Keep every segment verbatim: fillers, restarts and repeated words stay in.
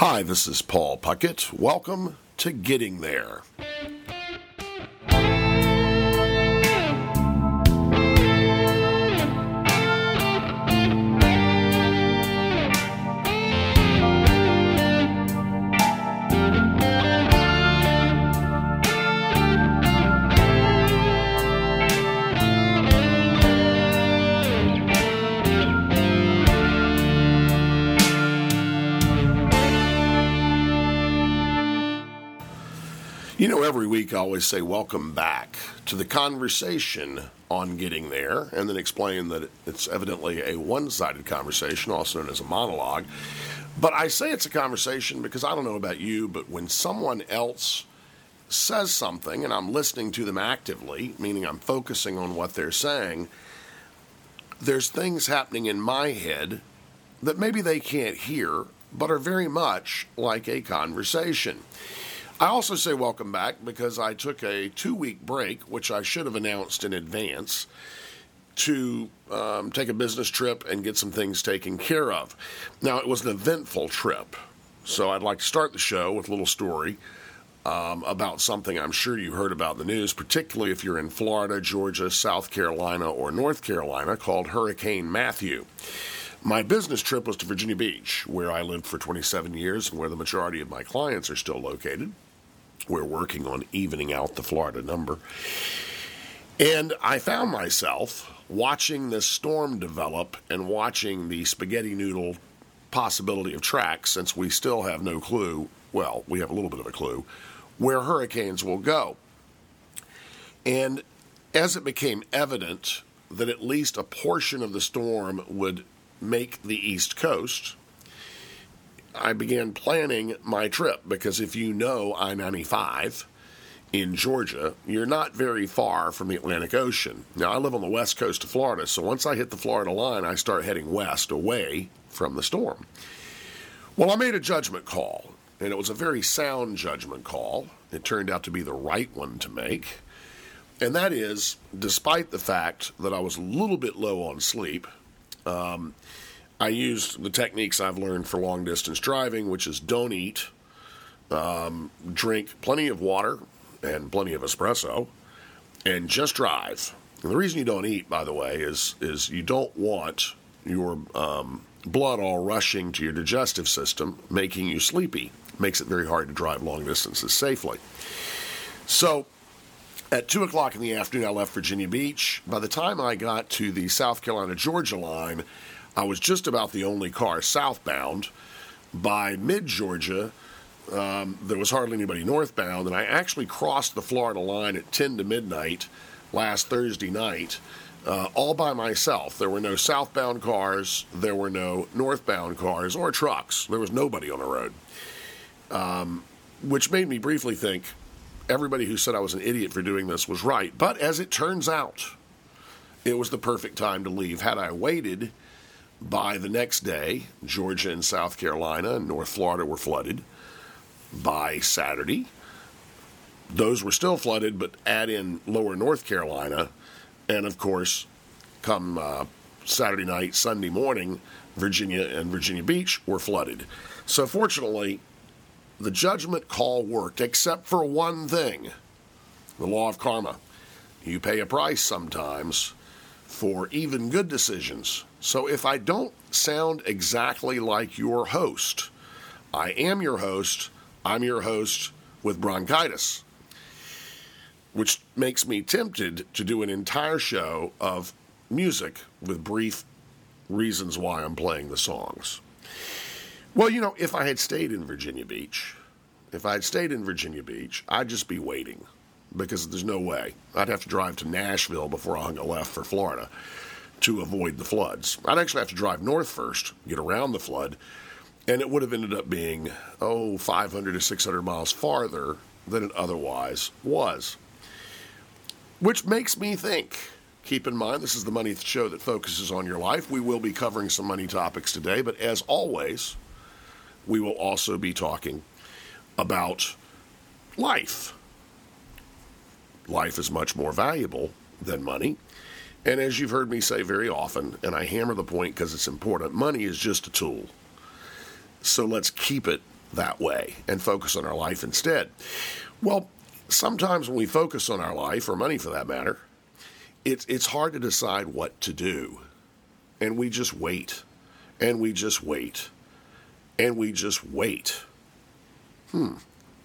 Hi, this is Paul Puckett. Welcome to Getting There. You know, every week I always say welcome back to the conversation on Getting There, and then explain that it's evidently a one-sided conversation, also known as a monologue. But I say it's a conversation because I don't know about you, but when someone else says something and I'm listening to them actively, meaning I'm focusing on what they're saying, there's things happening in my head that maybe they can't hear, but are very much like a conversation. I also say welcome back because I took a two-week break, which I should have announced in advance, to um, take a business trip and get some things taken care of. Now, it was an eventful trip, so I'd like to start the show with a little story um, about something I'm sure you heard about in the news, particularly if you're in Florida, Georgia, South Carolina, or North Carolina, called Hurricane Matthew. My business trip was to Virginia Beach, where I lived for twenty-seven years and where the majority of my clients are still located. We're working on evening out the Florida number. And I found myself watching this storm develop and watching the spaghetti noodle possibility of tracks, since we still have no clue, well, we have a little bit of a clue, where hurricanes will go. And as it became evident that at least a portion of the storm would make the East Coast, I began planning my trip, because if you know I ninety-five in Georgia, you're not very far from the Atlantic Ocean. Now, I live on the west coast of Florida, so once I hit the Florida line, I start heading west away from the storm. Well, I made a judgment call, and it was a very sound judgment call. It turned out to be the right one to make, and that is, despite the fact that I was a little bit low on sleep, um, I used the techniques I've learned for long-distance driving, which is don't eat, um, drink plenty of water and plenty of espresso, and just drive. And the reason you don't eat, by the way, is is you don't want your um, blood all rushing to your digestive system, making you sleepy. Makes it very hard to drive long distances safely. So at two o'clock in the afternoon, I left Virginia Beach. By the time I got to the South Carolina-Georgia line, I was just about the only car southbound. By mid-Georgia, um, there was hardly anybody northbound, and I actually crossed the Florida line at ten to midnight last Thursday night, uh, all by myself. There were no southbound cars, there were no northbound cars or trucks. There was nobody on the road, um, which made me briefly think everybody who said I was an idiot for doing this was right. But as it turns out, it was the perfect time to leave. Had I waited, by the next day, Georgia and South Carolina and North Florida were flooded. By Saturday, those were still flooded, but add in lower North Carolina, and of course, come uh, Saturday night, Sunday morning, Virginia and Virginia Beach were flooded. So fortunately, the judgment call worked, except for one thing: the law of karma. You pay a price sometimes for even good decisions. So if I don't sound exactly like your host, I am your host, I'm your host with bronchitis, which makes me tempted to do an entire show of music with brief reasons why I'm playing the songs. Well, you know, if I had stayed in Virginia Beach, if I had stayed in Virginia Beach, I'd just be waiting, because there's no way. I'd have to drive to Nashville before I hung a left for Florida to avoid the floods. I'd actually have to drive north first, get around the flood, and it would have ended up being, oh, five hundred to six hundred miles farther than it otherwise was. Which makes me think, keep in mind, this is the Money Show that focuses on your life. We will be covering some money topics today, but as always, we will also be talking about life. Life is much more valuable than money. And as you've heard me say very often, and I hammer the point because it's important, money is just a tool. So let's keep it that way and focus on our life instead. Well, sometimes when we focus on our life, or money for that matter, it's it's hard to decide what to do. And we just wait. And we just wait. And we just wait. Hmm.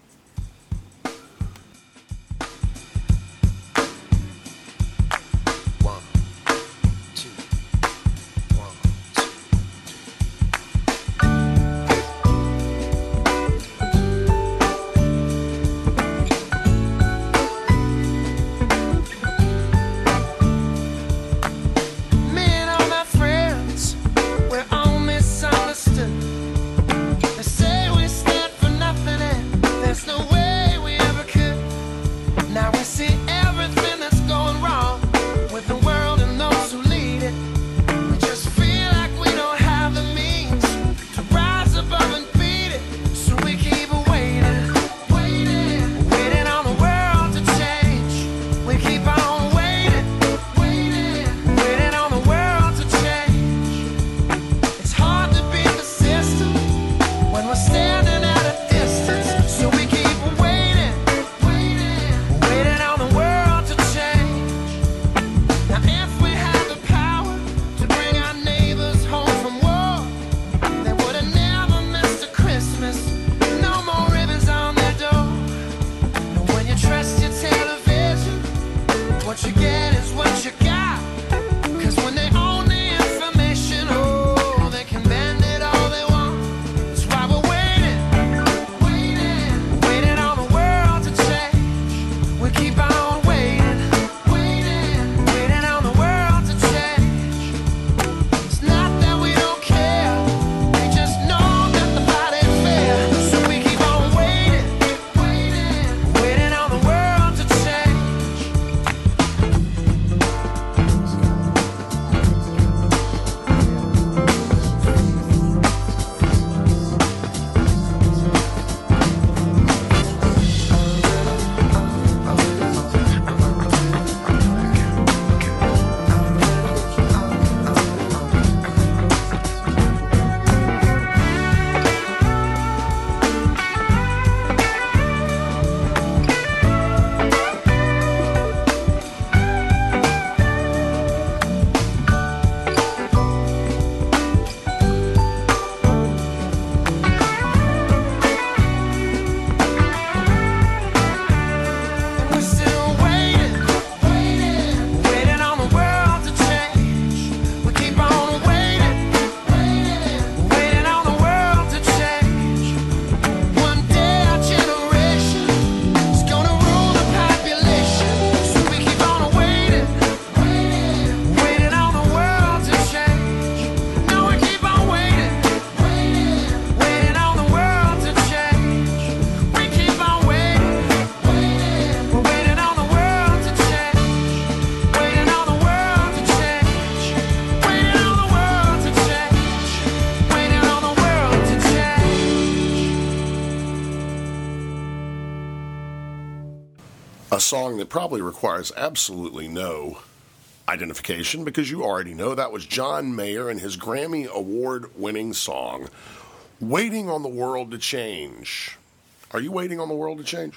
A song that probably requires absolutely no identification because you already know that was John Mayer and his Grammy Award-winning song, Waiting on the World to Change. Are you waiting on the world to change?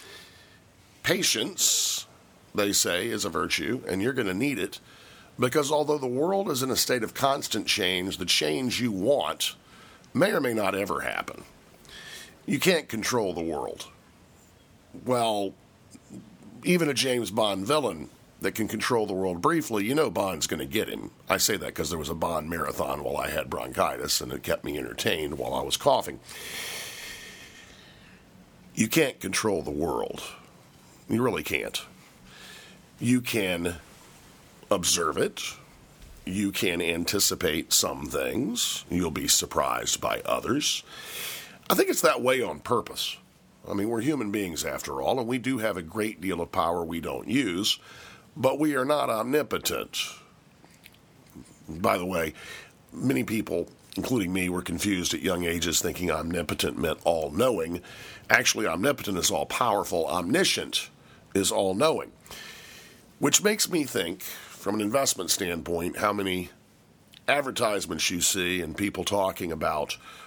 Patience, they say, is a virtue, and you're going to need it because although the world is in a state of constant change, the change you want may or may not ever happen. You can't control the world. Well, even a James Bond villain that can control the world briefly, you know Bond's going to get him. I say that because there was a Bond marathon while I had bronchitis, and it kept me entertained while I was coughing. You can't control the world. You really can't. You can observe it. You can anticipate some things. You'll be surprised by others. I think it's that way on purpose. I mean, we're human beings after all, and we do have a great deal of power we don't use, but we are not omnipotent. By the way, many people, including me, were confused at young ages thinking omnipotent meant all-knowing. Actually, omnipotent is all-powerful. Omniscient is all-knowing. Which makes me think, from an investment standpoint, how many advertisements you see and people talking about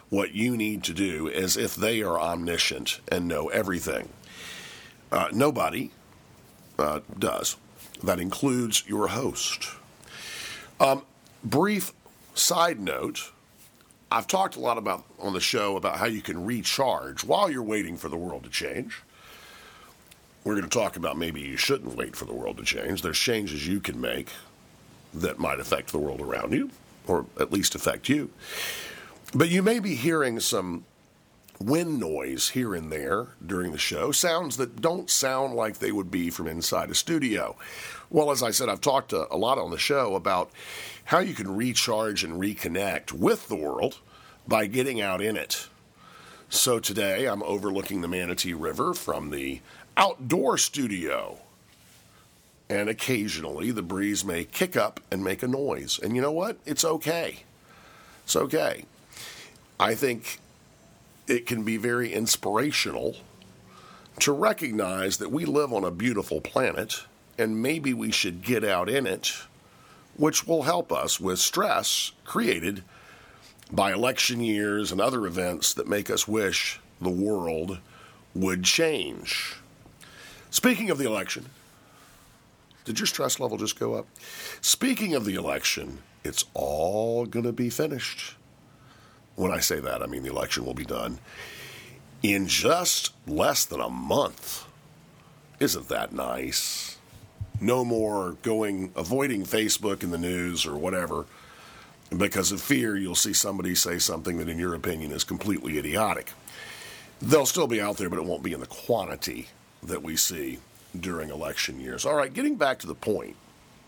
what you need to do as if they are omniscient and know everything. Uh, nobody uh, does. That includes your host. Um, brief side note, I've talked a lot about on the show about how you can recharge while you're waiting for the world to change. We're going to talk about maybe you shouldn't wait for the world to change. There's changes you can make that might affect the world around you, or at least affect you. But you may be hearing some wind noise here and there during the show, sounds that don't sound like they would be from inside a studio. Well, as I said, I've talked a, a lot on the show about how you can recharge and reconnect with the world by getting out in it. So today I'm overlooking the Manatee River from the outdoor studio. And occasionally the breeze may kick up and make a noise. And you know what? It's okay. It's okay. I think it can be very inspirational to recognize that we live on a beautiful planet and maybe we should get out in it, which will help us with stress created by election years and other events that make us wish the world would change. Speaking of the election, did your stress level just go up? Speaking of the election, it's all going to be finished. When I say that, I mean the election will be done in just less than a month. Isn't that nice? No more going, avoiding Facebook and the news or whatever because of fear you'll see somebody say something that in your opinion is completely idiotic. They'll still be out there, but it won't be in the quantity that we see during election years. All right, getting back to the point.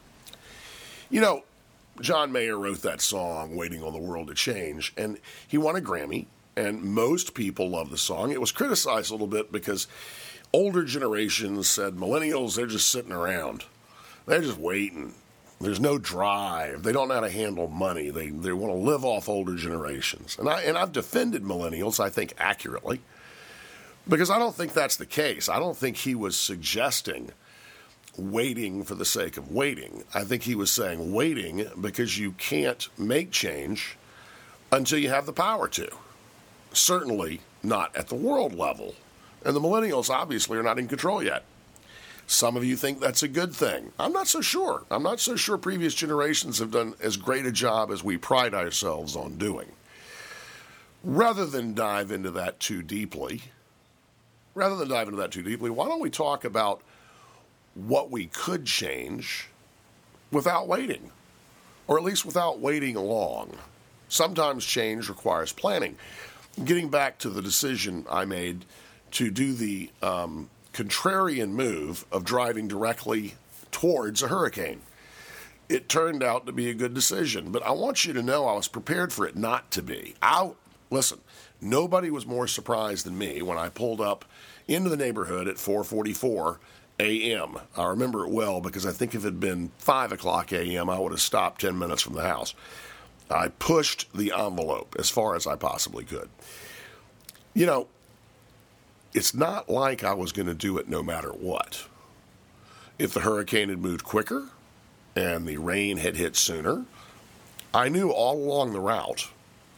You know, John Mayer wrote that song, Waiting on the World to Change, and he won a Grammy, and most people love the song. It was criticized a little bit because older generations said millennials, they're just sitting around. They're just waiting. There's no drive. They don't know how to handle money. They they want to live off older generations. And, I, and I've defended millennials, I think, accurately, because I don't think that's the case. I don't think he was suggesting waiting for the sake of waiting. I think he was saying waiting because you can't make change until you have the power to. Certainly not at the world level. And the millennials obviously are not in control yet. Some of you think that's a good thing. I'm not so sure. I'm not so sure previous generations have done as great a job as we pride ourselves on doing. Rather than dive into that too deeply, rather than dive into that too deeply, why don't we talk about what we could change without waiting, or at least without waiting long. Sometimes change requires planning. Getting back to the decision I made to do the um, contrarian move of driving directly towards a hurricane. It turned out to be a good decision, but I want you to know I was prepared for it not to be. I, listen, nobody was more surprised than me when I pulled up into the neighborhood at four forty-four a.m. I remember it well because I think if it had been five o'clock a.m., I would have stopped ten minutes from the house. I pushed the envelope as far as I possibly could. You know, it's not like I was going to do it no matter what. If the hurricane had moved quicker and the rain had hit sooner, I knew all along the route,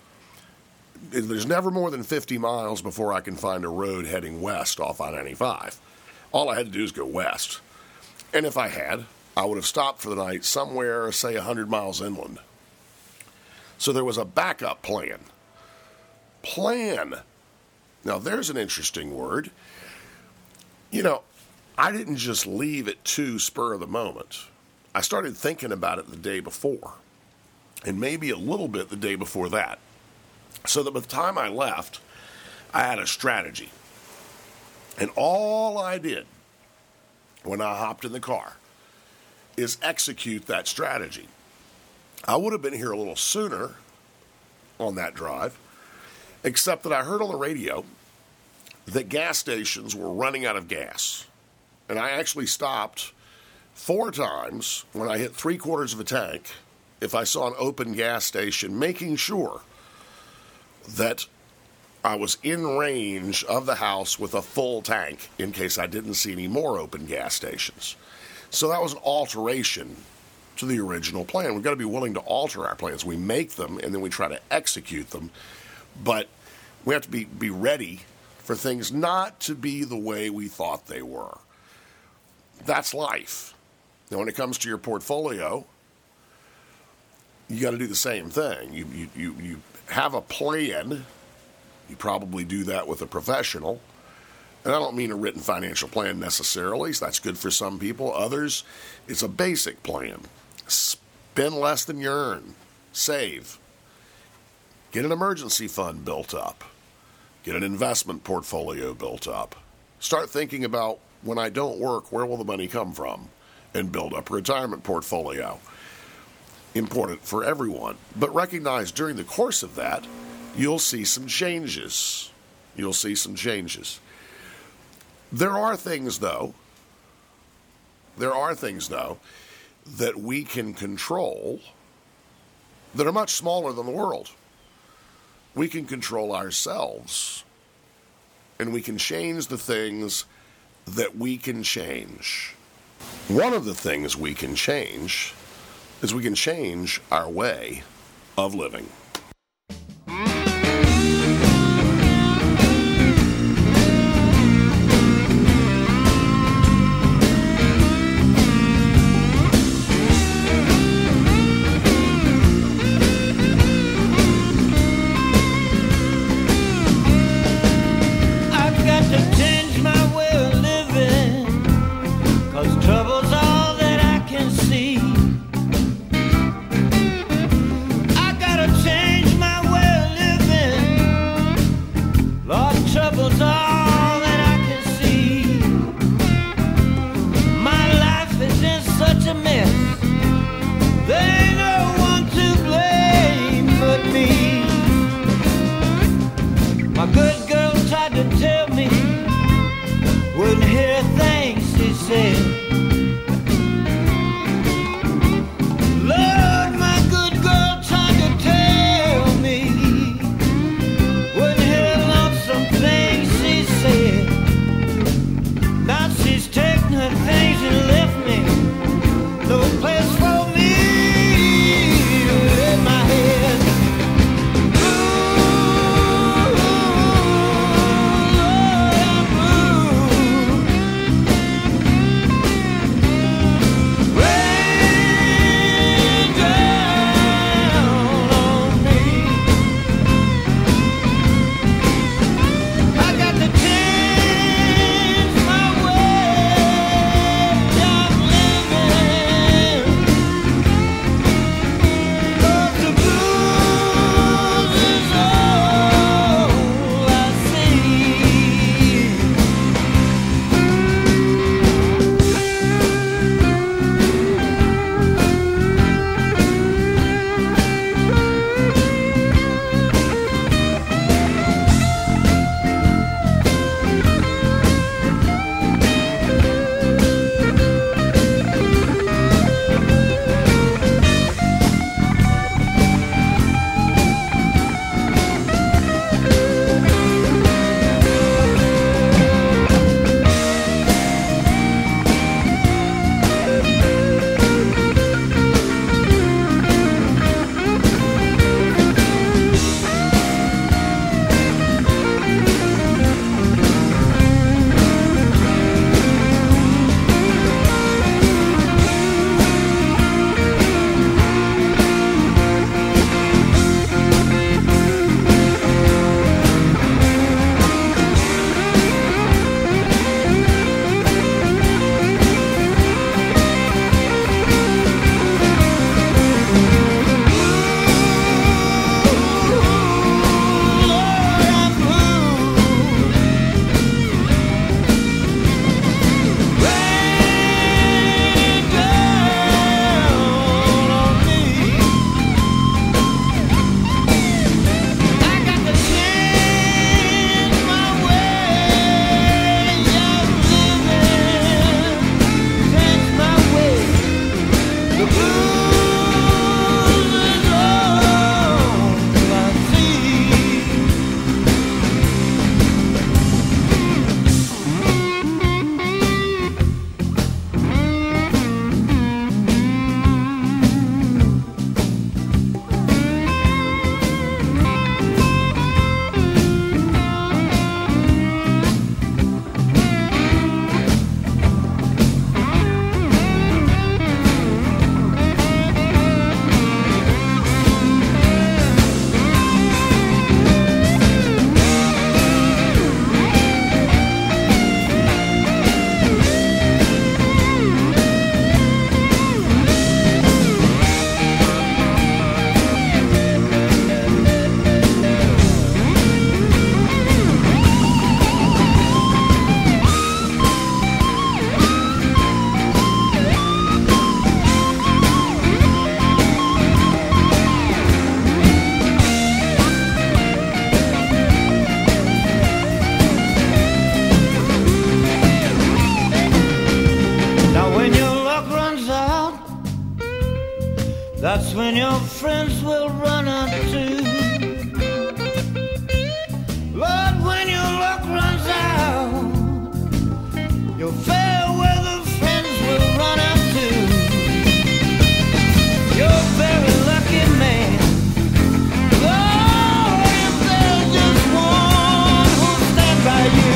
there's never more than fifty miles before I can find a road heading west off I ninety-five. All I had to do is go west. And if I had, I would have stopped for the night somewhere, say, one hundred miles inland. So there was a backup plan. Plan. Now, there's an interesting word. You know, I didn't just leave it to spur of the moment. I started thinking about it the day before, and maybe a little bit the day before that, so that by the time I left, I had a strategy. And all I did when I hopped in the car is execute that strategy. I would have been here a little sooner on that drive, except that I heard on the radio that gas stations were running out of gas. And I actually stopped four times when I hit three quarters of a tank if I saw an open gas station, making sure that I was in range of the house with a full tank in case I didn't see any more open gas stations. So that was an alteration to the original plan. We've got to be willing to alter our plans. We make them and then we try to execute them But we have to be, be ready for things not to be the way we thought they were. That's life. Now, when it comes to your portfolio, you got to do the same thing. You, you, you, you have a plan. You probably do that with a professional. And I don't mean a written financial plan necessarily. That's good for some people. Others, it's a basic plan. Spend less than you earn. Save. Get an emergency fund built up. Get an investment portfolio built up. Start thinking about, when I don't work, where will the money come from? And build up a retirement portfolio. Important for everyone. But recognize during the course of that, you'll see some changes. You'll see some changes. There are things, though, there are things, though, that we can control that are much smaller than the world. We can control ourselves, and we can change the things that we can change. One of the things we can change is we can change our way of living. Ooh, That's when your friends will run out too. Lord, when your luck runs out, your fair weather friends will run out too. You're a very lucky man. Lord, if there's just one who'll stand by you.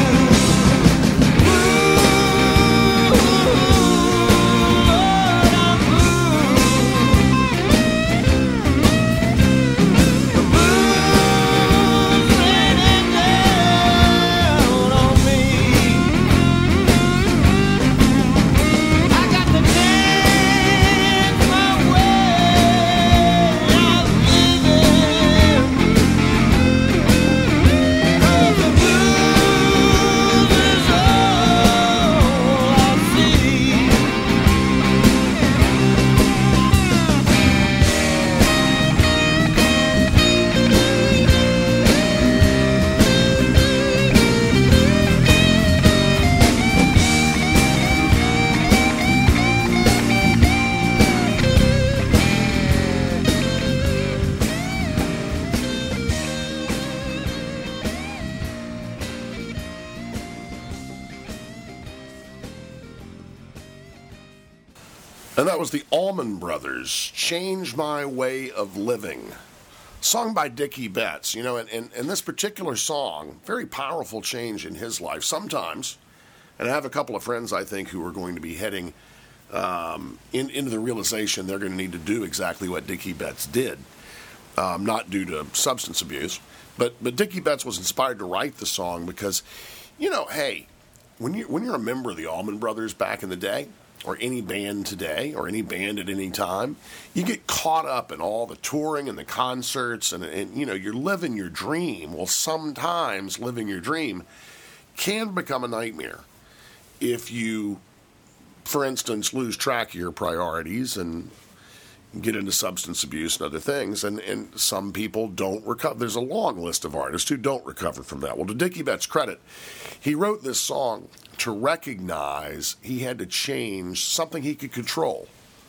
And that was the Allman Brothers, Change My Way of Living, sung by Dickie Betts. You know, and, and, and this particular song, very powerful change in his life. Sometimes, and I have a couple of friends, I think, who are going to be heading um, in, into the realization they're going to need to do exactly what Dickie Betts did, um, not due to substance abuse. But, but Dickie Betts was inspired to write the song because, you know, hey, when, you, when you're a member of the Allman Brothers back in the day, or any band today, or any band at any time, you get caught up in all the touring and the concerts, and, and you know, you're living your dream. Well, sometimes living your dream can become a nightmare if you, for instance, lose track of your priorities and get into substance abuse and other things, and, and some people don't recover. There's a long list of artists who don't recover from that. Well, to Dickie Betts' credit, he wrote this song to recognize he had to change something he could control,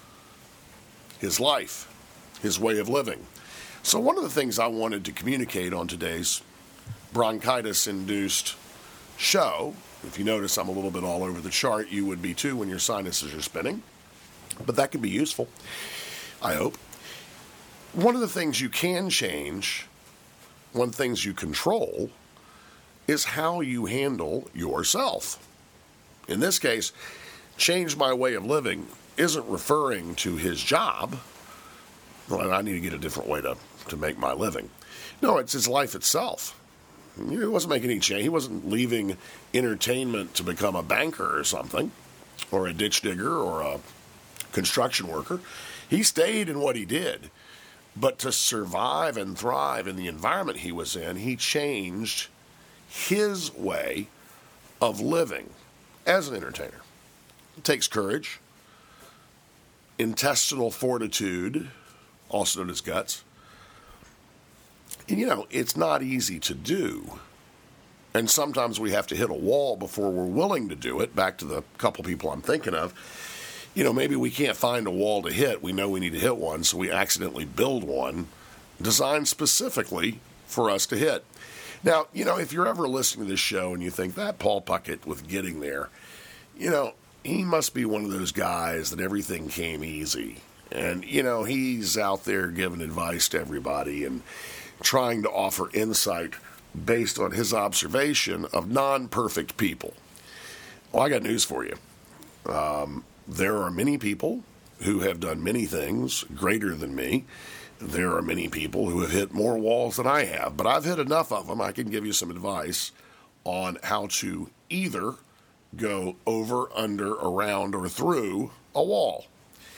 his life, his way of living. So one of the things I wanted to communicate on today's bronchitis-induced show, if you notice I'm a little bit all over the chart, you would be too when your sinuses are spinning, but that can be useful, I hope. One of the things you can change, one of the things you control, is how you handle yourself. In this case, change my way of living isn't referring to his job. Well, I need to get a different way to, to make my living. No, it's his life itself. He wasn't making any change. He wasn't leaving entertainment to become a banker or something, or a ditch digger, or a construction worker. He stayed in what he did. But to survive and thrive in the environment he was in, he changed his way of living as an entertainer. It takes courage, intestinal fortitude, also known as guts. And, you know, it's not easy to do. And sometimes we have to hit a wall before we're willing to do it. Back to the couple people I'm thinking of. You know, maybe we can't find a wall to hit. We know we need to hit one, so we accidentally build one designed specifically for us to hit. Now, you know, if you're ever listening to this show and you think, that Paul Puckett with Getting There, you know, he must be one of those guys that everything came easy. And, you know, he's out there giving advice to everybody and trying to offer insight based on his observation of non-perfect people. Well, I got news for you. Um, there are many people who have done many things greater than me. There are many people who have hit more walls than I have, but I've hit enough of them. I can give you some advice on how to either go over, under, around, or through a wall.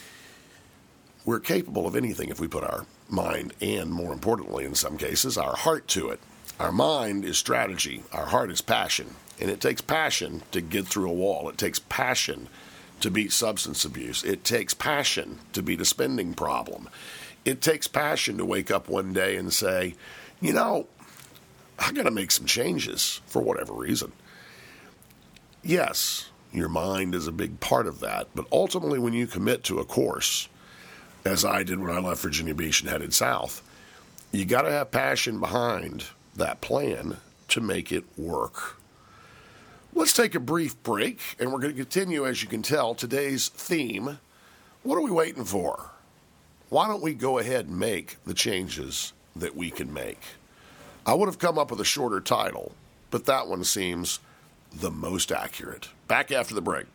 We're capable of anything if we put our mind and, more importantly, in some cases, our heart to it. Our mind is strategy. Our heart is passion. And it takes passion to get through a wall. It takes passion to beat substance abuse. It takes passion to beat a spending problem. It takes passion to wake up one day and say, you know, I got to make some changes for whatever reason. Yes, your mind is a big part of that, but ultimately when you commit to a course, as I did when I left Virginia Beach and headed south. You got to have passion behind that plan to make it work. Let's take a brief break, and we're going to continue, as you can tell, today's theme. What are we waiting for? Why don't we go ahead and make the changes that we can make? I would have come up with a shorter title, but that one seems the most accurate. Back after the break.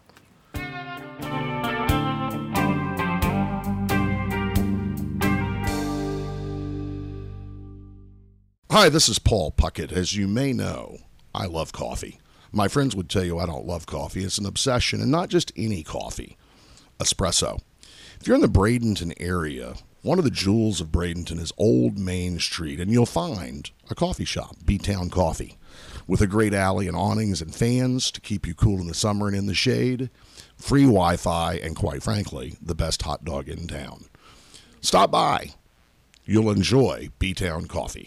Hi, this is Paul Puckett. As you may know, I love coffee. My friends would tell you I don't love coffee. It's an obsession, and not just any coffee. Espresso. If you're in the Bradenton area, one of the jewels of Bradenton is Old Main Street, and you'll find a coffee shop, B-Town Coffee, with a great alley and awnings and fans to keep you cool in the summer and in the shade, free Wi-Fi, and quite frankly, the best hot dog in town. Stop by. You'll enjoy B-Town Coffee.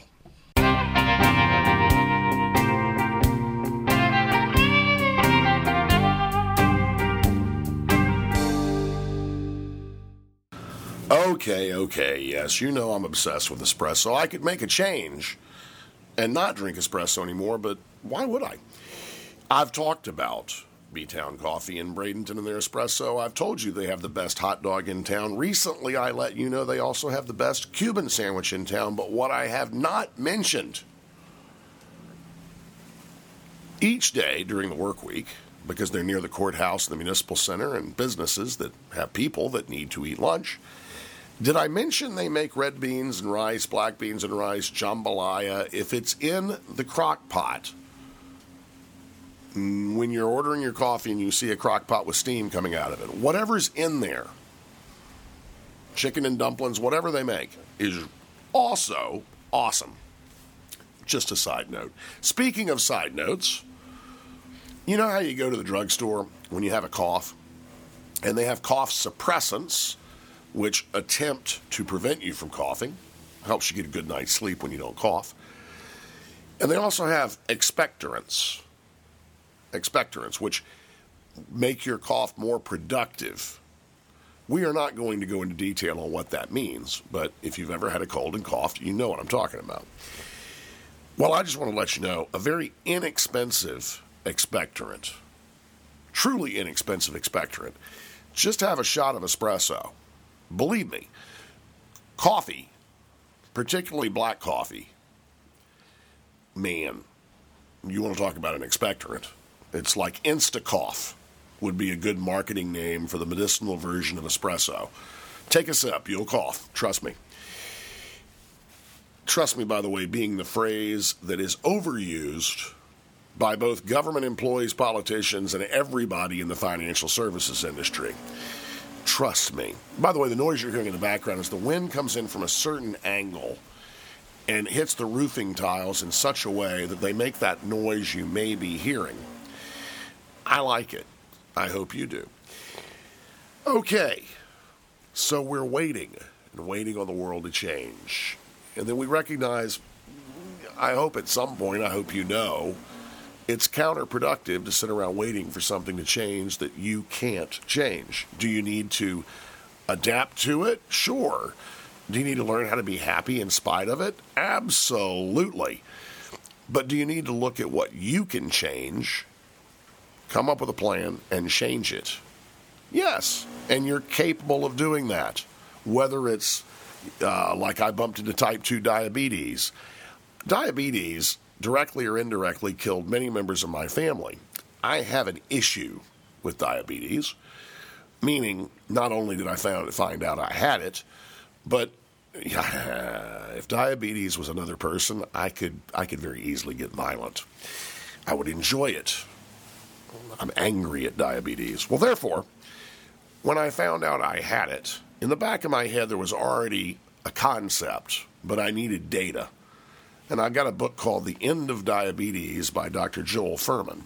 Okay, okay, yes, you know I'm obsessed with espresso. I could make a change and not drink espresso anymore, but why would I? I've talked about B-Town Coffee in Bradenton and their espresso. I've told you they have the best hot dog in town. Recently, I let you know they also have the best Cuban sandwich in town, but what I have not mentioned, each day during the work week, because they're near the courthouse and the municipal center and businesses that have people that need to eat lunch, did I mention they make red beans and rice, black beans and rice, jambalaya? If it's in the crock pot, when you're ordering your coffee and you see a crock pot with steam coming out of it, whatever's in there, chicken and dumplings, whatever they make, is also awesome. Just a side note. Speaking of side notes, you know how you go to the drugstore when you have a cough, and they have cough suppressants, which attempt to prevent you from coughing, helps you get a good night's sleep when you don't cough. And they also have expectorants, expectorants, which make your cough more productive. We are not going to go into detail on what that means, but if you've ever had a cold and coughed, you know what I'm talking about. Well, I just want to let you know, a very inexpensive expectorant, truly inexpensive expectorant, just have a shot of espresso. Believe me, coffee, particularly black coffee, man, you want to talk about an expectorant. It's like Insta-Cough would be a good marketing name for the medicinal version of espresso. Take a sip, you'll cough, trust me. Trust me, by the way, being the phrase that is overused by both government employees, politicians, and everybody in the financial services industry. Trust me. By the way, the noise you're hearing in the background is the wind comes in from a certain angle and hits the roofing tiles in such a way that they make that noise you may be hearing. I like it. I hope you do. Okay, so we're waiting and waiting on the world to change. And then we recognize, I hope at some point, I hope you know, it's counterproductive to sit around waiting for something to change that you can't change. Do you need to adapt to it? Sure. Do you need to learn how to be happy in spite of it? Absolutely. But do you need to look at what you can change, come up with a plan, and change it? Yes. And you're capable of doing that. Whether it's uh, like I bumped into type two diabetes. Diabetes, directly or indirectly, killed many members of my family. I have an issue with diabetes, meaning not only did I found, find out I had it, but if diabetes was another person, I could I could very easily get violent. I would enjoy it. I'm angry at diabetes. Well, therefore, when I found out I had it, in the back of my head there was already a concept, but I needed data. And I got a book called The End of Diabetes by Doctor Joel Fuhrman.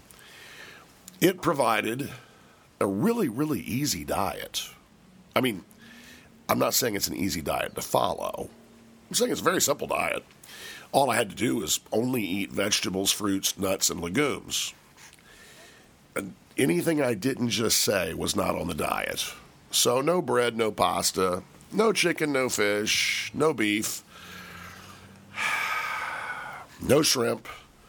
It provided a really, really easy diet. I mean, I'm not saying it's an easy diet to follow. I'm saying it's a very simple diet. All I had to do was only eat vegetables, fruits, nuts, and legumes. And anything I didn't just say was not on the diet. So no bread, no pasta, No chicken, no fish, no beef, no shrimp,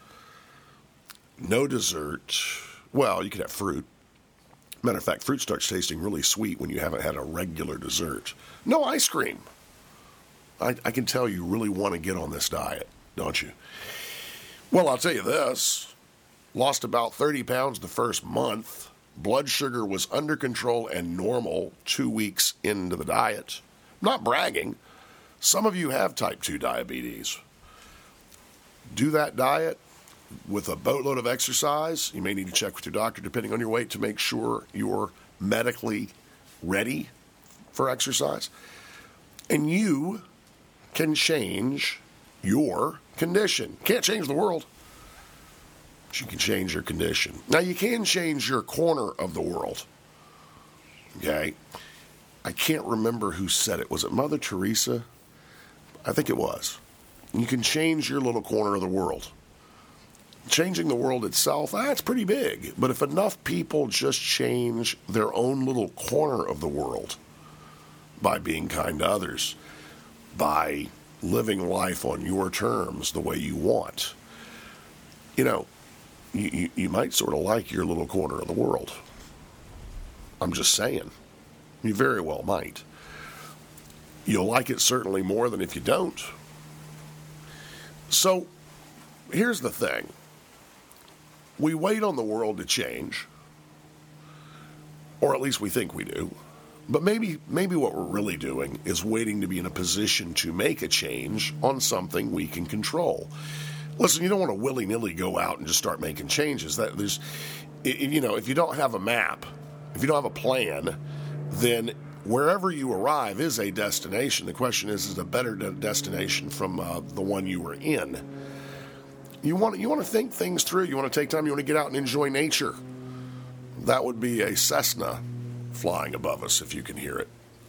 no dessert. Well, you could have fruit. Matter of fact, fruit starts tasting really sweet when you haven't had a regular dessert. No ice cream. I, I can tell you really want to get on this diet, don't you? Well, I'll tell you this. Lost about thirty pounds the first month. Blood sugar was under control and normal two weeks into the diet. Not bragging. Some of you have type two diabetes. Do that diet with a boatload of exercise. You may need to check with your doctor depending on your weight to make sure you're medically ready for exercise. And you can change your condition. Can't change the world, but you can change your condition. Now, you can change your corner of the world. Okay? I can't remember who said it. Was it Mother Teresa? I think it was. You can change your little corner of the world. Changing the world itself, that's pretty big. But if enough people just change their own little corner of the world by being kind to others, by living life on your terms the way you want, you know, you, you, you might sort of like your little corner of the world. I'm just saying. You very well might. You'll like it certainly more than if you don't. So, here's the thing. We wait on the world to change, or at least we think we do. But maybe maybe what we're really doing is waiting to be in a position to make a change on something we can control. Listen, you don't want to willy-nilly go out and just start making changes. That there's, you know, if you don't have a map, if you don't have a plan, then wherever you arrive is a destination. The question is, is it a better de- destination from uh, the one you were in? You want you want to think things through. You want to take time. You want to get out and enjoy nature. That would be a Cessna flying above us if you can hear it.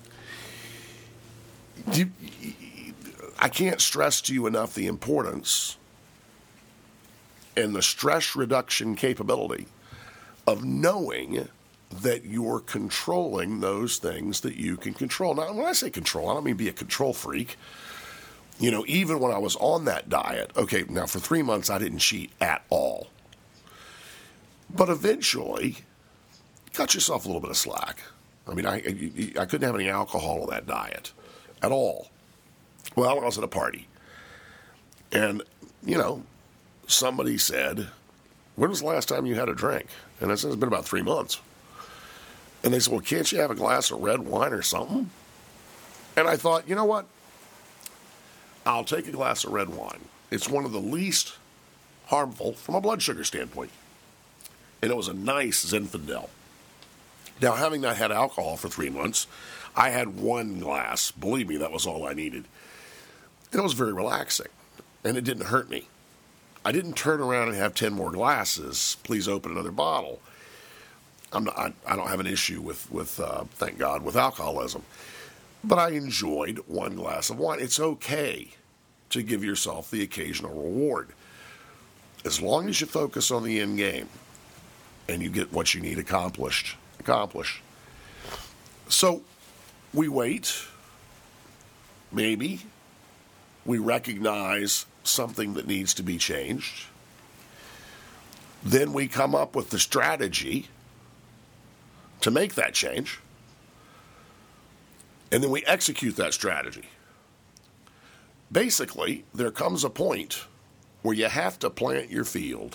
You, I can't stress to you enough the importance and the stress reduction capability of knowing that you're controlling those things that you can control. Now, when I say control, I don't mean be a control freak. You know, even when I was on that diet, okay, now for three months I didn't cheat at all. But eventually, cut yourself a little bit of slack. I mean, I, I, I couldn't have any alcohol on that diet at all. Well, I was at a party. And, you know, somebody said, when was the last time you had a drink? And I said, it's been about three months. And they said, well, can't you have a glass of red wine or something? And I thought, you know what? I'll take a glass of red wine. It's one of the least harmful from a blood sugar standpoint. And it was a nice Zinfandel. Now, having not had alcohol for three months, I had one glass. Believe me, that was all I needed. And it was very relaxing. And it didn't hurt me. I didn't turn around and have ten more glasses. Please open another bottle. I'm not, I, I don't have an issue with, with uh, thank God, with alcoholism. But I enjoyed one glass of wine. It's okay to give yourself the occasional reward. As long as you focus on the end game and you get what you need accomplished. accomplished. So we wait. Maybe we recognize something that needs to be changed. Then we come up with the strategy to make that change. And then we execute that strategy. Basically, there comes a point where you have to plant your field.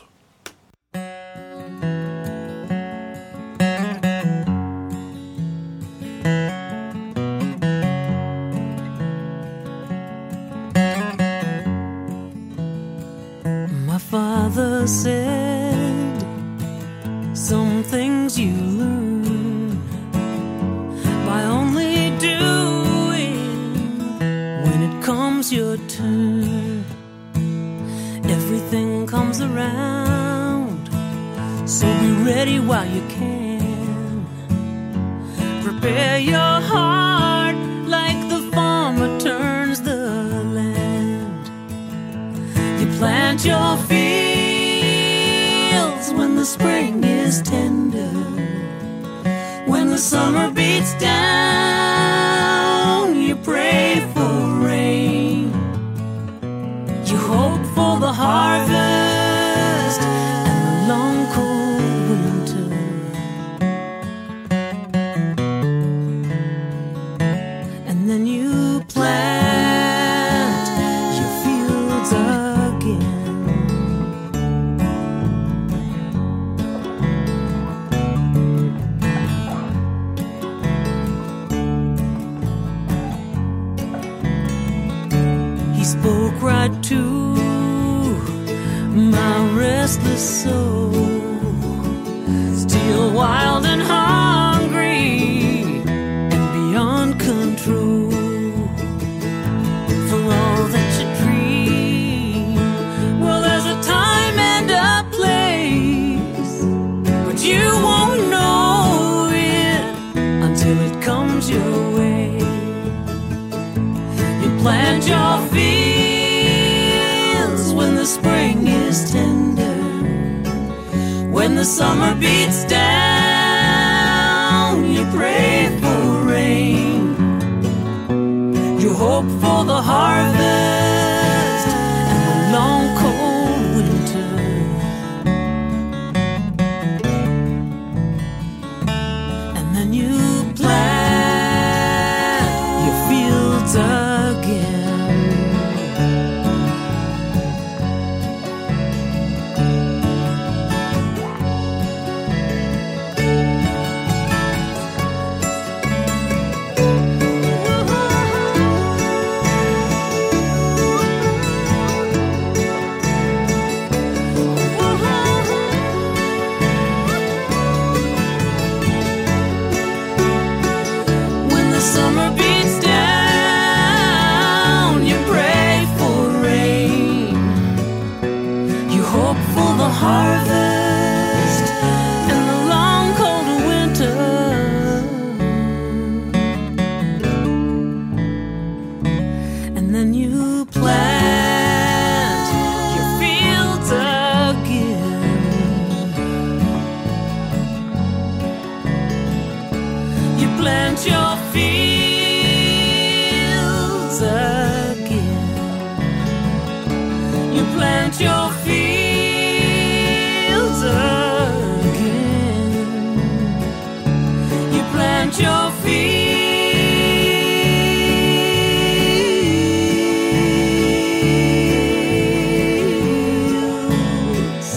My father said, some things you learn by only doing when it comes your turn. Everything comes around, so be ready while you can. Prepare your heart like the farmer turns the land. You plant your fields when the spring is tender. When the summer beats down, you pray for rain. You hope for the harvest and the long cold winter. And then you plant your fields again. He spoke right to my restless soul, still wild and hungry and beyond control. For all that you dream, well, there's a time and a place, but you won't know it until it comes your way. You plant your fields when the spring is tender, when the summer beats down. You pray for rain, you hope for the harvest and the long cold winter. And then you plant your fields again. When the summer beats down, you pray for rain. You hope for the harvest and the long cold winter. And then you plant your fields again. You plant your fields again. You plant your fields again. You plant your fields.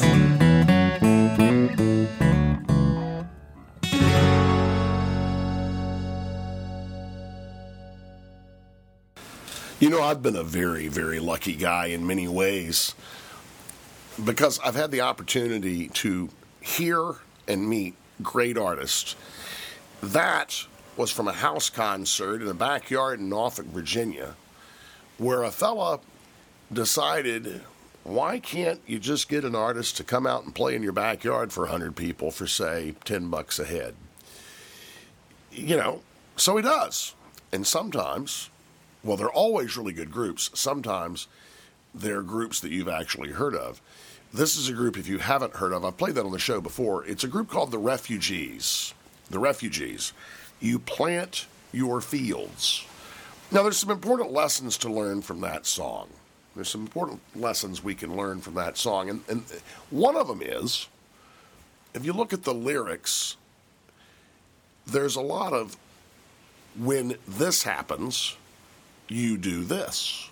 You know, I've been a very, very lucky guy in many ways because I've had the opportunity to hear and meet great artists. That was from a house concert in a backyard in Norfolk, Virginia, where a fella decided, why can't you just get an artist to come out and play in your backyard for one hundred people for, say, ten bucks a head? You know, so he does. And sometimes, well, they're always really good groups. Sometimes they're groups that you've actually heard of. This is a group, if you haven't heard of, I've played that on the show before. It's a group called the Refugees. The Refugees. You plant your fields. Now, there's some important lessons to learn from that song. There's some important lessons we can learn from that song. And, and one of them is, if you look at the lyrics, there's a lot of, when this happens, you do this.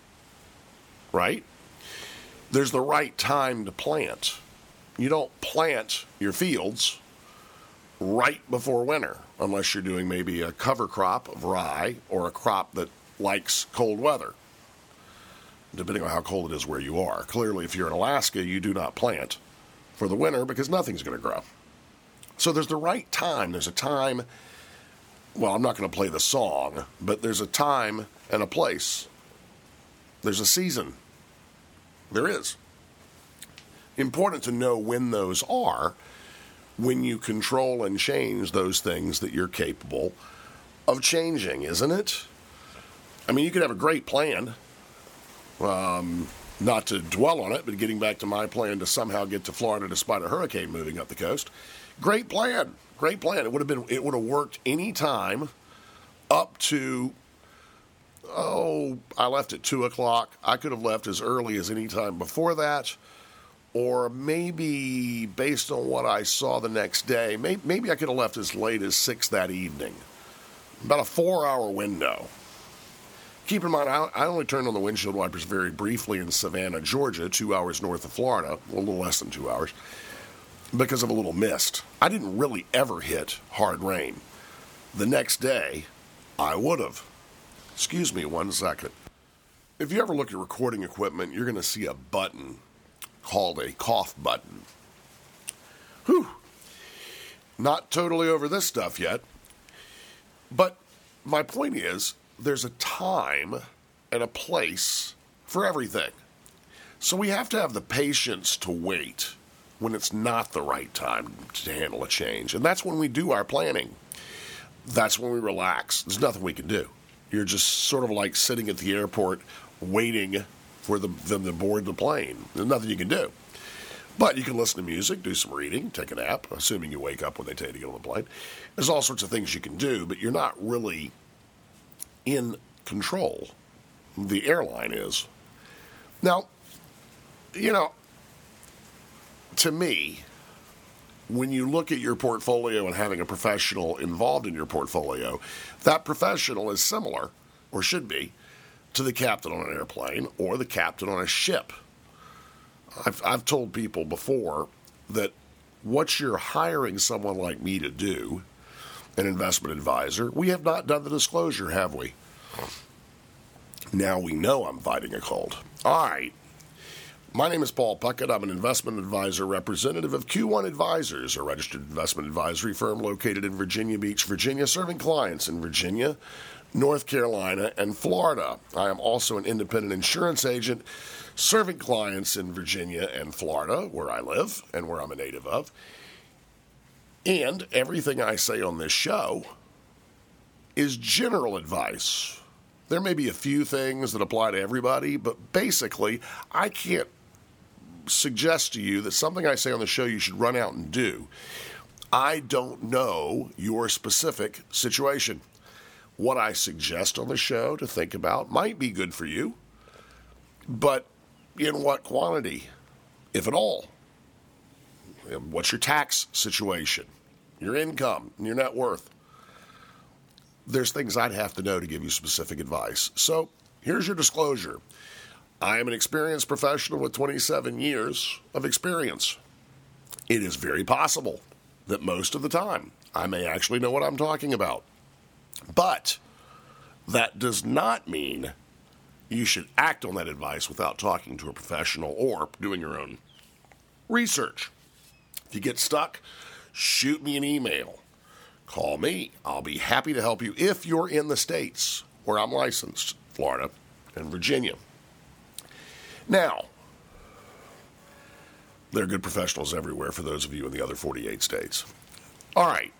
Right? There's the right time to plant. You don't plant your fields right before winter, unless you're doing maybe a cover crop of rye or a crop that likes cold weather, depending on how cold it is where you are. Clearly, if you're in Alaska, you do not plant for the winter because nothing's going to grow. So there's the right time. There's a time, well, I'm not going to play the song, but there's a time and a place. There's a season. There is. Important to know when those are, when you control and change those things that you're capable of changing, isn't it? I mean, you could have a great plan, um, not to dwell on it, but getting back to my plan to somehow get to Florida despite a hurricane moving up the coast. Great plan. Great plan. It would have been, it would have worked any time up to oh, I left at two o'clock. I could have left as early as any time before that. Or maybe, based on what I saw the next day, maybe, maybe I could have left as late as six that evening. About a four-hour window. Keep in mind, I, I only turned on the windshield wipers very briefly in Savannah, Georgia, two hours north of Florida, a little less than two hours, because of a little mist. I didn't really ever hit hard rain. The next day, I would have. Excuse me one second. If you ever look at recording equipment, you're going to see a button called a cough button. Whew. Not totally over this stuff yet. But my point is, there's a time and a place for everything. So we have to have the patience to wait when it's not the right time to handle a change. And that's when we do our planning. That's when we relax. There's nothing we can do. You're just sort of like sitting at the airport waiting for the, them to board the plane. There's nothing you can do. But you can listen to music, do some reading, take a nap, assuming you wake up when they tell you to get on the plane. There's all sorts of things you can do, but you're not really in control. The airline is. Now, you know, to me, when you look at your portfolio and having a professional involved in your portfolio, that professional is similar, or should be, to the captain on an airplane or the captain on a ship. I've, I've told people before that what you're hiring someone like me to do, an investment advisor, we have not done the disclosure, have we? Now we know I'm fighting a cold. All right. My name is Paul Puckett. I'm an investment advisor representative of Q one Advisors, a registered investment advisory firm located in Virginia Beach, Virginia, serving clients in Virginia, North Carolina, and Florida. I am also an independent insurance agent serving clients in Virginia and Florida, where I live and where I'm a native of. And everything I say on this show is general advice. There may be a few things that apply to everybody, but basically, I can't suggest to you that something I say on the show you should run out and do. I don't know your specific situation. What I suggest on the show to think about might be good for you, but in what quantity, if at all? What's your tax situation, your income, your net worth? There's things I'd have to know to give you specific advice. So here's your disclosure. I am an experienced professional with twenty-seven years of experience. It is very possible that most of the time I may actually know what I'm talking about. But that does not mean you should act on that advice without talking to a professional or doing your own research. If you get stuck, shoot me an email. Call me. I'll be happy to help you if you're in the states where I'm licensed, Florida and Virginia. Now, there are good professionals everywhere for those of you in the other forty-eight states. All right.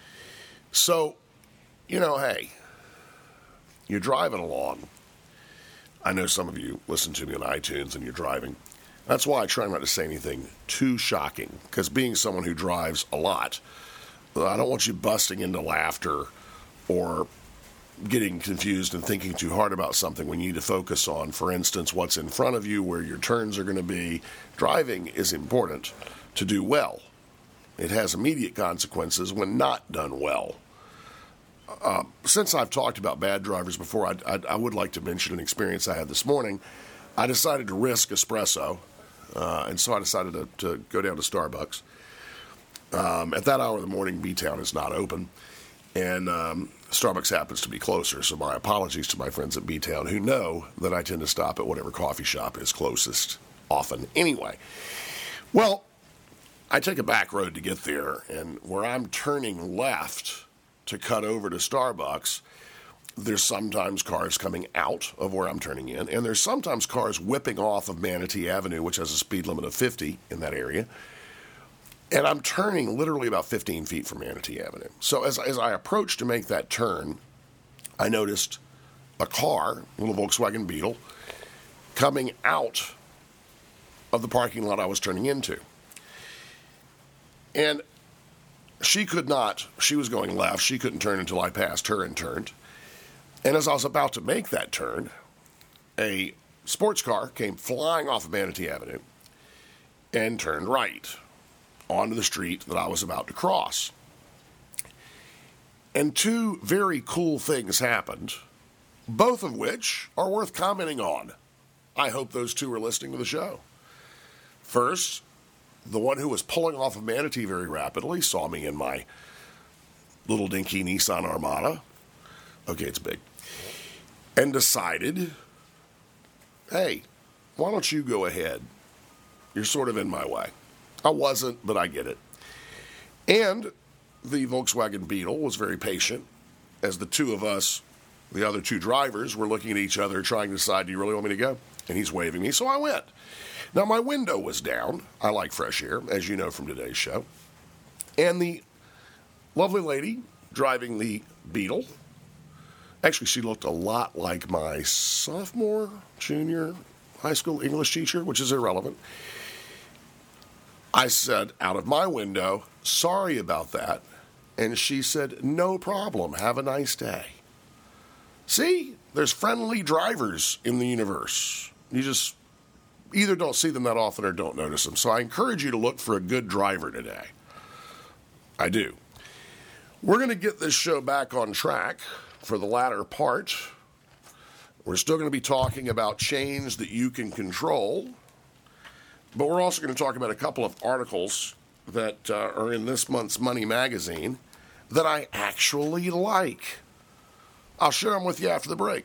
So, you know, hey, you're driving along. I know some of you listen to me on iTunes and you're driving. That's why I try not to say anything too shocking, because being someone who drives a lot, I don't want you busting into laughter or getting confused and thinking too hard about something when you need to focus on, for instance, what's in front of you, where your turns are going to be. Driving is important to do well. It has immediate consequences when not done well. Uh, since I've talked about bad drivers before, I, I, I would like to mention an experience I had this morning. I decided to risk espresso, uh, and so I decided to, to go down to Starbucks. Um, at that hour of the morning, B-Town is not open, and um, Starbucks happens to be closer, so my apologies to my friends at B-Town who know that I tend to stop at whatever coffee shop is closest often anyway. Well, I take a back road to get there, and where I'm turning left to cut over to Starbucks, there's sometimes cars coming out of where I'm turning in, and there's sometimes cars whipping off of Manatee Avenue, which has a speed limit of fifty in that area. And I'm turning literally about fifteen feet from Manatee Avenue. So as, as I approached to make that turn, I noticed a car, a little Volkswagen Beetle, coming out of the parking lot I was turning into. And she could not, she was going left, she couldn't turn until I passed her and turned. And as I was about to make that turn, a sports car came flying off of Manatee Avenue and turned right onto the street that I was about to cross. And two very cool things happened, both of which are worth commenting on. I hope those two are listening to the show. First, the one who was pulling off of Manatee very rapidly saw me in my little dinky Nissan Armada. Okay, it's big. And decided, hey, why don't you go ahead? You're sort of in my way. I wasn't, but I get it. And the Volkswagen Beetle was very patient as the two of us, the other two drivers, were looking at each other trying to decide, do you really want me to go? And he's waving me, so I went. Now, my window was down. I like fresh air, as you know from today's show. And the lovely lady driving the Beetle, actually, she looked a lot like my sophomore, junior high school English teacher, which is irrelevant. I said out of my window, sorry about that. And she said, no problem. Have a nice day. See, there's friendly drivers in the universe. You just either don't see them that often or don't notice them. So I encourage you to look for a good driver today. I do. We're going to get this show back on track for the latter part. We're still going to be talking about change that you can control. But we're also going to talk about a couple of articles that uh, are in this month's Money Magazine that I actually like. I'll share them with you after the break.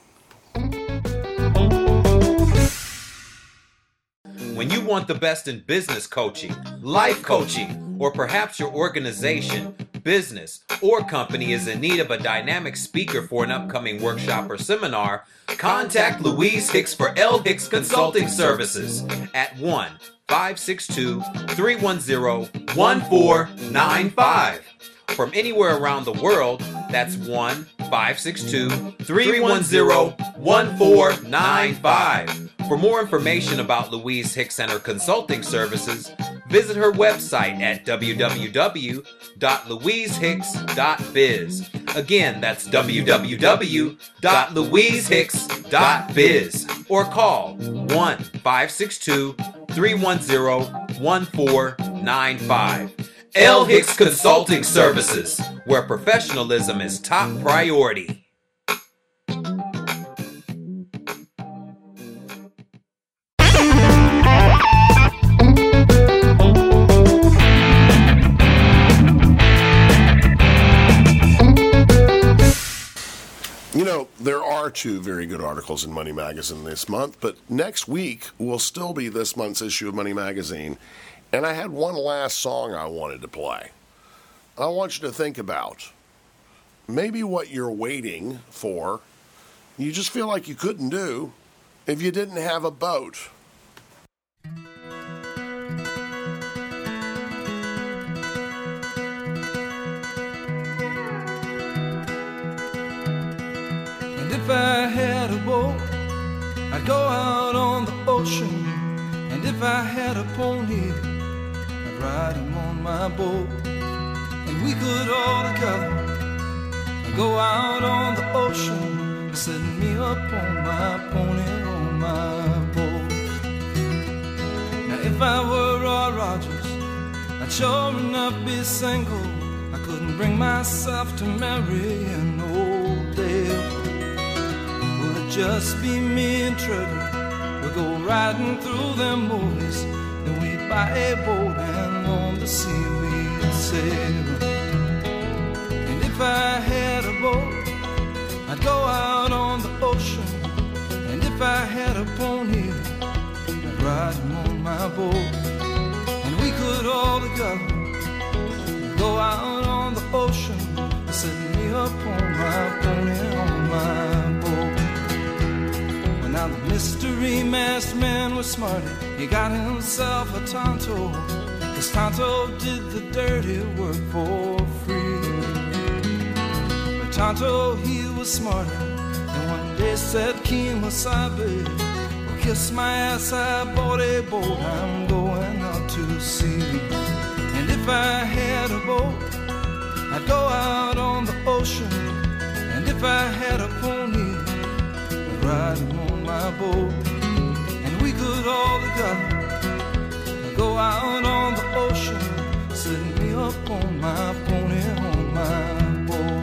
When you want the best in business coaching, life coaching, or perhaps your organization, business, or company is in need of a dynamic speaker for an upcoming workshop or seminar, contact Louise Hicks for L. Hicks Consulting Services at one five six two, three one zero, one four nine five. From anywhere around the world, that's one five six two, three one zero, one four nine five. For more information about Louise Hicks and her consulting services, visit her website at w w w dot louise hicks dot biz. Again, that's w w w dot louise hicks dot biz. Or call one five six two, three one zero, one four nine five. L. Hicks Consulting Services, where professionalism is top priority. You know, there are two very good articles in Money Magazine this month, but next week will still be this month's issue of Money Magazine. And I had one last song I wanted to play. I want you to think about maybe what you're waiting for, you just feel like you couldn't do if you didn't have a boat. And if I had a boat, I'd go out on the ocean. And if I had a pony, ride him on my boat, and we could all together go out on the ocean, set me up on my pony on my boat. Now if I were Roy Rogers, I'd sure enough be single. I couldn't bring myself to marry an old Dale. Will it just be me and Trevor? We'll go riding through them movies, and we'd buy a boat and on the sea we'd sail. And if I had a boat, I'd go out on the ocean. And if I had a pony, I'd ride him on my boat. And we could all together go out on the ocean, set me up on my pony on my boat. Well, now the mystery masked man was smarty. He got himself a Tonto, 'cause Tonto did the dirty work for free. But Tonto, he was smarter, and one day said, Kemosabe, well, kiss my ass, I bought a boat, I'm going out to sea. And if I had a boat, I'd go out on the ocean. And if if I had a pony, I'd ride him on my boat. And we could all together go out on the ocean, setting me up on my pony, on my boat.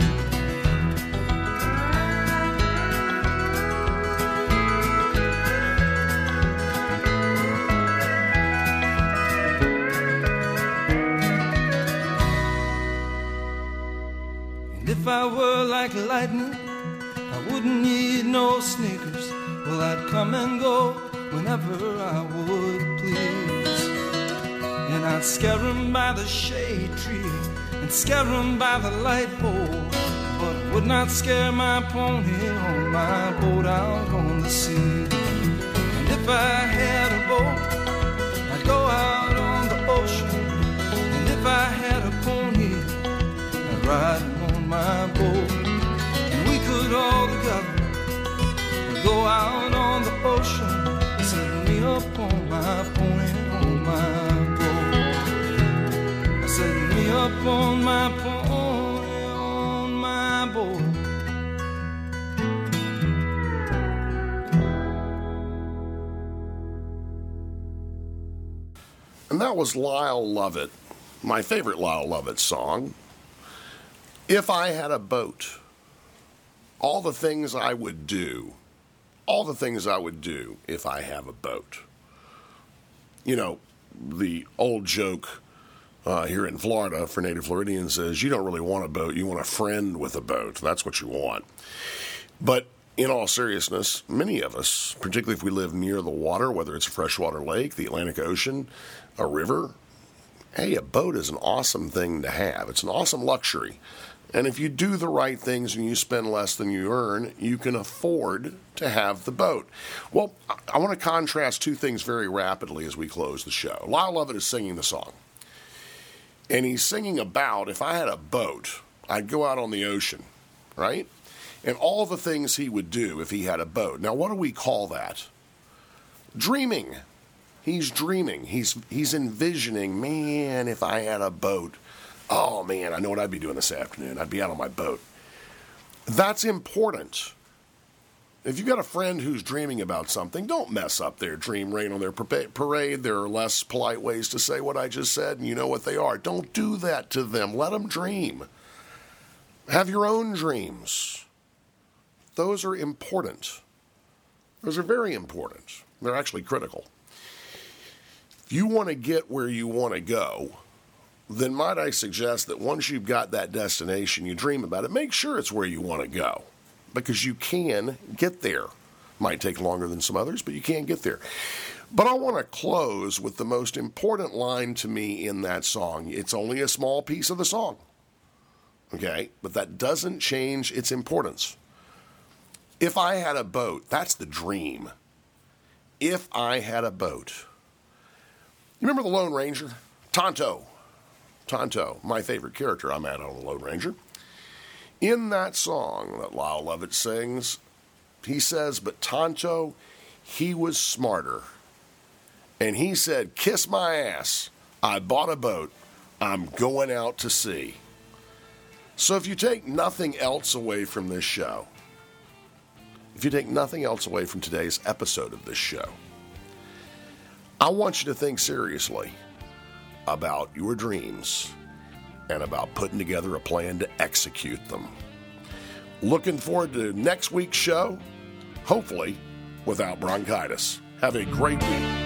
And if I were like lightning, I wouldn't need no sneakers. Well, I'd come and go whenever I would please. And I'd scare 'em by the shade tree and scare 'em by the light pole, but would not scare my pony on my boat out on the sea. And if I had a boat, I'd go out on the ocean. And if I had a pony, I'd ride him on my boat. And we could all together go out on the ocean, set me up on my pony, on my boat. Set me up on my pony, on my boat. And that was Lyle Lovett, my favorite Lyle Lovett song, If I Had a Boat. All the things I would do, all the things I would do if I have a boat. You know, the old joke uh, here in Florida for native Floridians is you don't really want a boat, you want a friend with a boat. That's what you want. But in all seriousness, many of us, particularly if we live near the water, whether it's a freshwater lake, the Atlantic Ocean, a river, hey, a boat is an awesome thing to have. It's an awesome luxury. And if you do the right things and you spend less than you earn, you can afford to have the boat. Well, I want to contrast two things very rapidly as we close the show. Lyle Lovett is singing the song. And he's singing about, if I had a boat, I'd go out on the ocean, right? And all the things he would do if he had a boat. Now, what do we call that? Dreaming. He's dreaming. He's he's envisioning, man, if I had a boat. Oh, man, I know what I'd be doing this afternoon. I'd be out on my boat. That's important. If you've got a friend who's dreaming about something, don't mess up their dream right on their parade. There are less polite ways to say what I just said, and you know what they are. Don't do that to them. Let them dream. Have your own dreams. Those are important. Those are very important. They're actually critical. If you want to get where you want to go, then might I suggest that once you've got that destination, you dream about it, make sure it's where you want to go, because you can get there. Might take longer than some others, but you can get there. But I want to close with the most important line to me in that song. It's only a small piece of the song, okay? But that doesn't change its importance. If I had a boat, that's the dream. If I had a boat. You remember the Lone Ranger? Tonto. Tonto, my favorite character. I'm at on the Lone Ranger. In that song that Lyle Lovett sings, he says, but Tonto, he was smarter. And he said, kiss my ass. I bought a boat. I'm going out to sea. So if you take nothing else away from this show, if you take nothing else away from today's episode of this show, I want you to think seriously about your dreams and about putting together a plan to execute them. Looking forward to next week's show, hopefully without bronchitis. Have a great week.